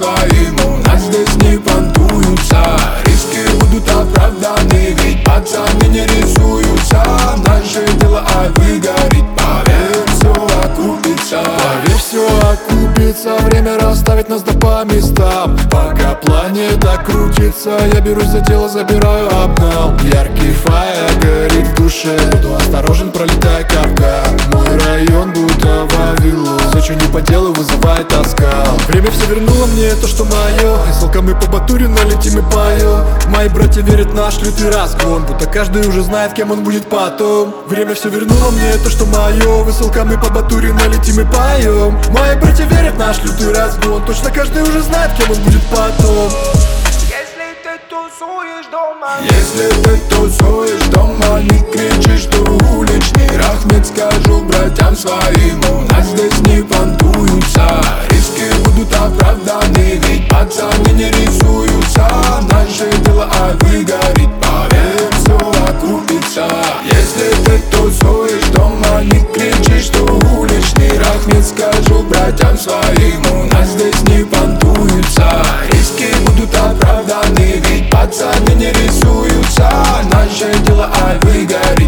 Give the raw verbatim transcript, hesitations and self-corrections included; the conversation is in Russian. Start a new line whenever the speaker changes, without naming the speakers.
своим, у нас здесь не понтуются. Риски будут оправданы, ведь пацаны не рисуются. Наше дело, а выгорит, поверь, все окупится. Поверь, все окупится, время расставить нас да по местам. Пока планета крутится, я берусь за дело, забираю обнал. Яркий фаер горит в душе, буду осторожен, пролетая капка. Мой район будто Вавилон, все, что не по делу, вызывает оскал. Время все вернуло мне то, что мое. Селка мы по Батуре налетим и поем. Мои братья верят в наш лютый разгон, будто каждый уже знает, кем он будет потом. Время все вернуло мне то, что мое. Высылка мы по Батуре налетим и поем. Мои братья верят в наш лютый разгон, точно каждый уже знает, кем он будет потом.
Если ты тусуешь дома,
Если ты тусуешь дома, не кричишь, что уличный рахмет. Скажу братьям своим, у нас здесь не понтуются. Риски будут оправданы, ведь пацаны не рисуются. Наше дело, а выгорит, поверь, все окупится. Если ты тусуешь дома, не кричишь, что уличный рахмет. Скажу братьям своим, у нас здесь не понтуются. Риски будут оправданы, ведь пацаны не рисуются. Наше дело, а выгорит.